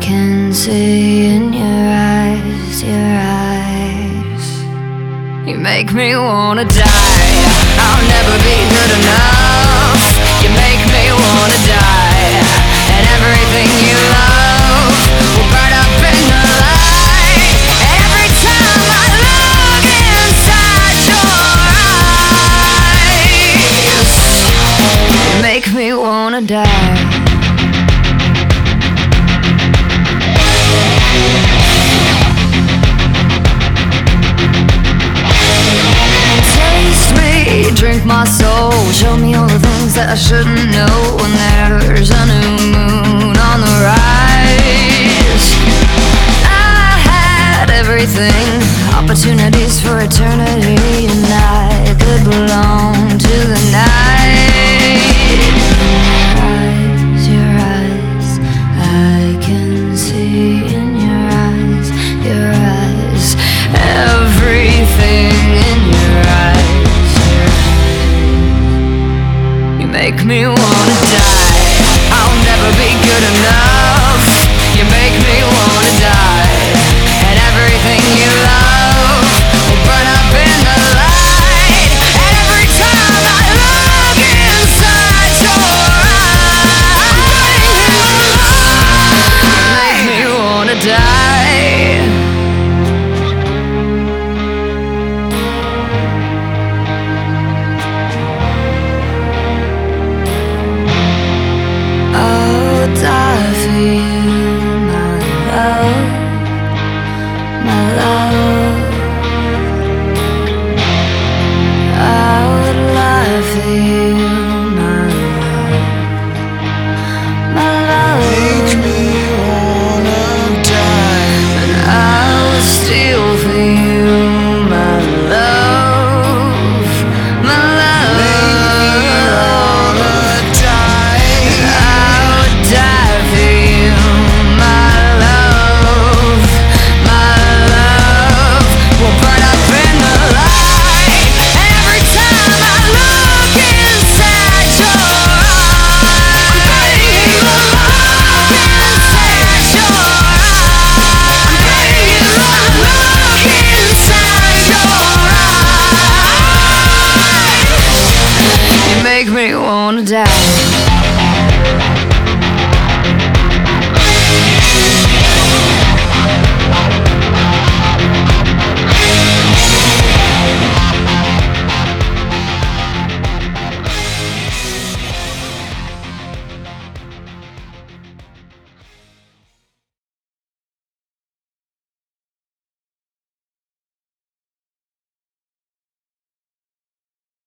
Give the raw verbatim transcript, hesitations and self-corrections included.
can see in your eyes, your eyes. You make me wanna die. I'll never be good enough. You make me wanna die. And everything you love will burn up in the light. Every time I look inside your eyes, you make me wanna die. Drink my soul, show me all the things that I shouldn't know. When there's a new moon on the rise, I had everything, opportunities for eternity, and I could belong to the night. Eyes, your eyes, I can see in your eyes, your eyes, everything in your eyes. Make me wanna die. I'll never be good enough. You make me wanna die. And everything you love will burn up in the light. And every time I look inside your eyes, you make me wanna die. Die for you, my love, my love. I would lie for you, my love, my love. Make me wanna die. And I would steal for you, my love, my love. Make me wanna die. I would die for you, my love, my love. Will burn up in the light. And every time I look inside your eyes, look inside your eyes, look inside your eyes. You make me wanna die.